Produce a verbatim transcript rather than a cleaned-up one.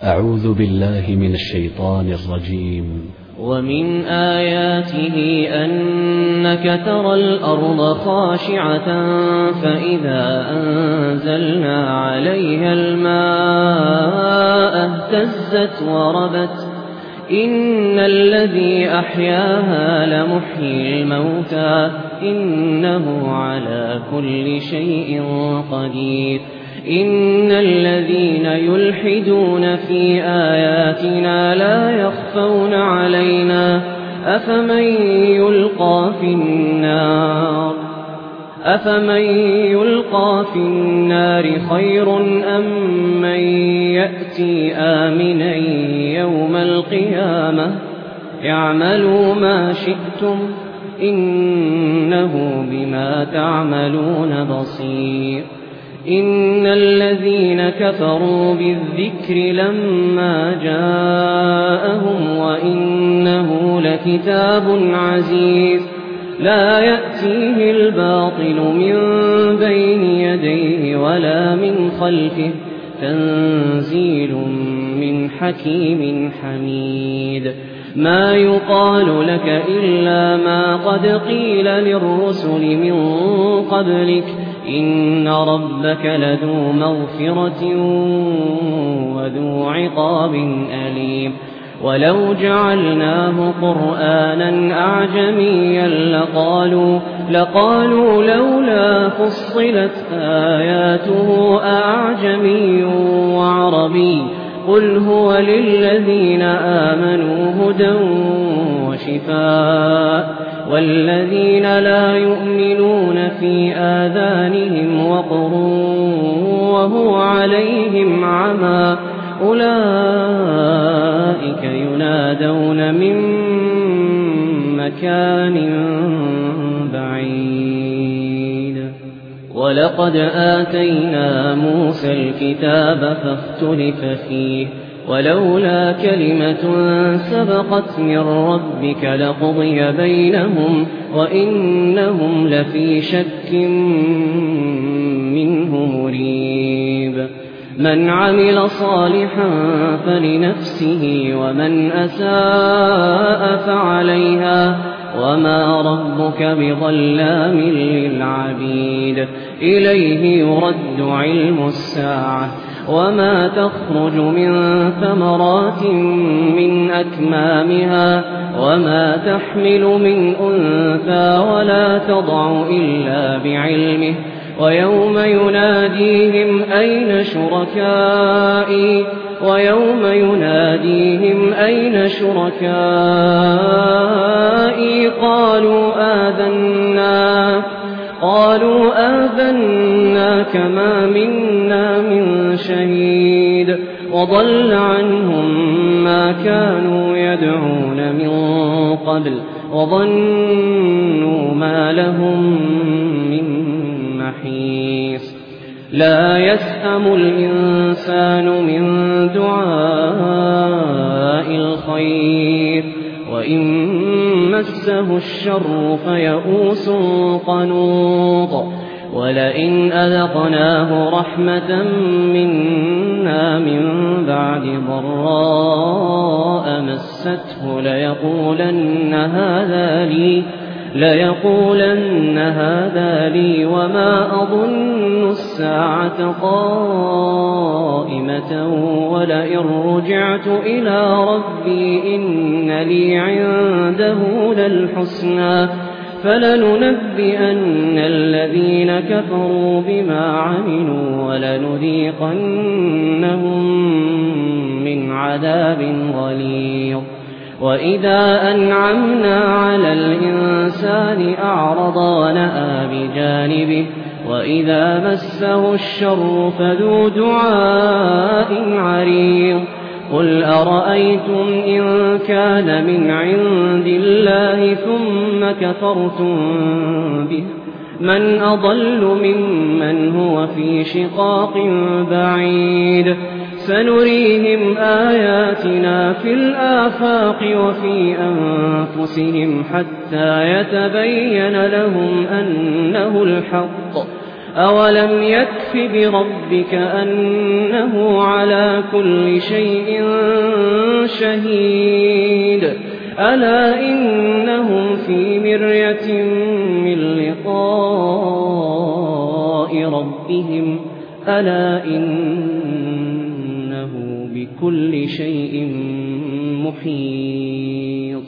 أعوذ بالله من الشيطان الرجيم. ومن آياته أنك ترى الأرض خاشعة فإذا أنزلنا عليها الماء اهتزت وربت إن الذي أحياها لمحيي الموتى إنه على كل شيء قدير. إن الذين يلحدون في آياتنا لا يخفون علينا أفمن يلقى في النار أفمن يلقى في النار خير أم من يأتي آمنا يوم القيامة اعملوا ما شئتم إنه بما تعملون بصير. إن الذين كفروا بالذكر لما جاءهم وإنه لكتاب عزيز لا يأتيه الباطل من بين يديه ولا من خلفه تنزيل من حكيم حميد. ما يقال لك إلا ما قد قيل للرسل من قبلك إن ربك لذو مغفرة وذو عقاب أليم. ولو جعلناه قرآنا أعجميا لقالوا, لقالوا لولا فصلت آياته أعجمي وعربي قل هو للذين آمنوا هدى وشفاء والذين لا يؤمنون في آذانهم وقر وهو عليهم عمى أولئك ينادون من مكان بعيد. ولقد آتينا موسى الكتاب فاختلف فيه ولولا كلمة سبقت من ربك لقضي بينهم وإنهم لفي شك منه مريب. من عمل صالحا فلنفسه ومن أساء فعليها وما ربك بظلام للعبيد. إليه يرد علم الساعة وما تخرج من ثمرات من أكمامها وما تحمل من أنثى ولا تضع إلا بعلمه. ويوم يناديهم أين شركائي ويوم يناديهم أين شركائي قالوا آذنا قالوا آذناك ما منا من شهيد وضل عنهم ما كانوا يدعون من قبل وظنوا ما لهم من محيص. لا يسأم الإنسان من دعاء الخير وإن مسه الشر فيئوس قنوط. ولئن أذقناه رحمة منا من بعد ضراء مسته ليقولن هذا لي ليقولن هذا لي وما أظن الساعة قائمة ولئن رجعت إلى ربي إن لي عنده للحسنى فلننبئن الذين كفروا بما عملوا ولنذيقنهم من عذاب غليظ. وإذا أنعمنا على الإنسان أعرض ونأى بجانبه وإذا مسه الشر فذو دعاء عريض. قل أرأيتم إن كان من عند الله ثم كفرتم به من أضل ممن هو في شقاق بعيد. سنريهم آياتنا في الآفاق وفي أنفسهم حتى يتبين لهم أنه الحق أولم يكف بربك أنه على كل شيء شهيد ألا إنهم في مرية من لقاء ربهم ألا إنه بكل شيء محيط